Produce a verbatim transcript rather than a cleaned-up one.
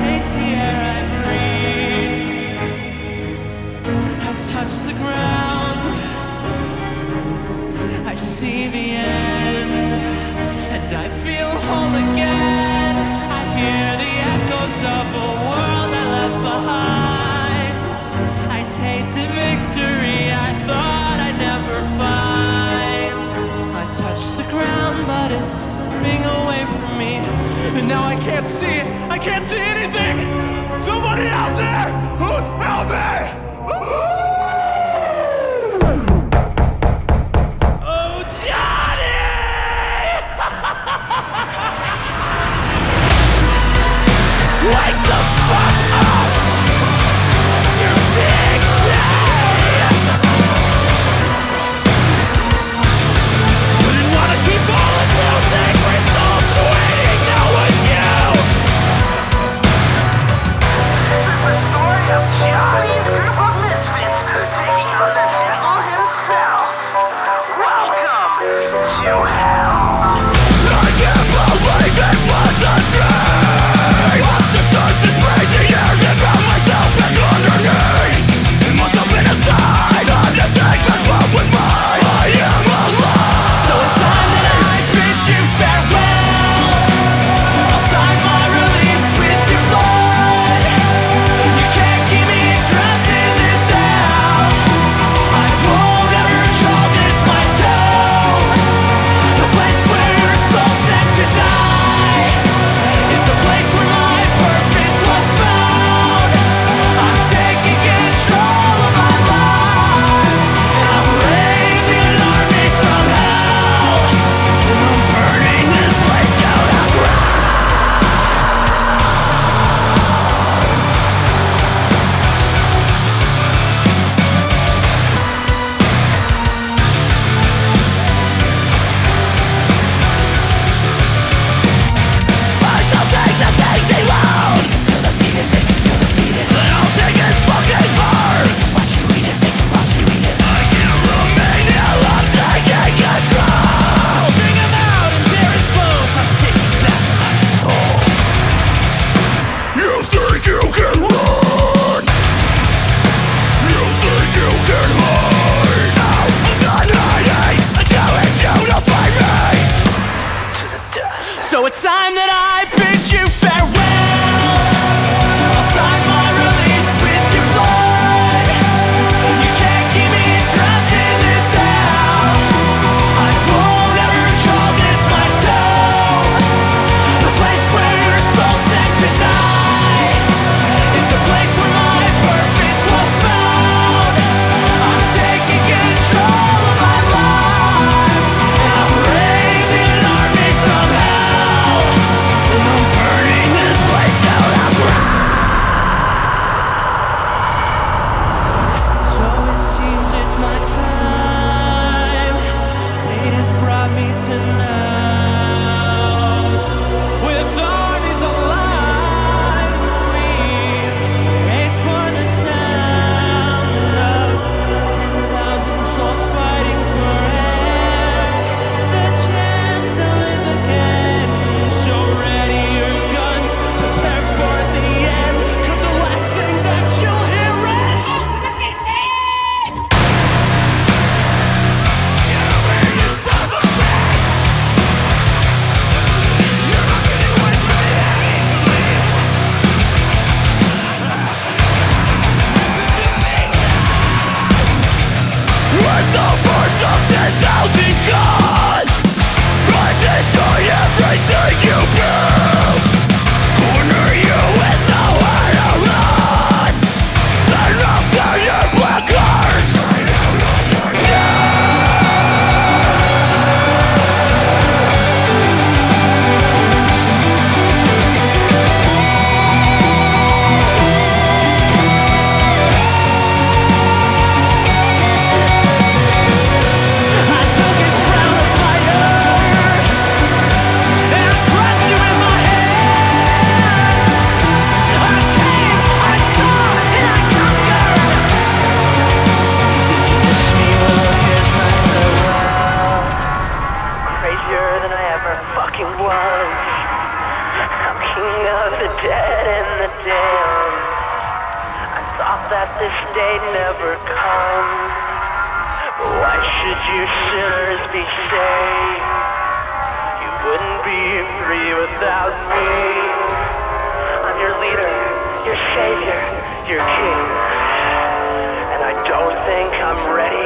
taste the air I breathe. I touch the ground, I see the end, and I feel whole again. I hear the echoes of a world I left behind. I taste the victory I thought I'd never find. I touch the ground, but it's slipping away from me, and now I can't see it. I can't see anything. Somebody out there who's help me! Oh, Johnny! Wake the fuck up! You're big time! Wouldn't wanna keep all of those angry souls waiting. Now it's you. This is the story of Johnny's down. I thought that this day never comes, but why should you sinners be saved? You wouldn't be free without me. I'm your leader, your savior, your king, and I don't think I'm ready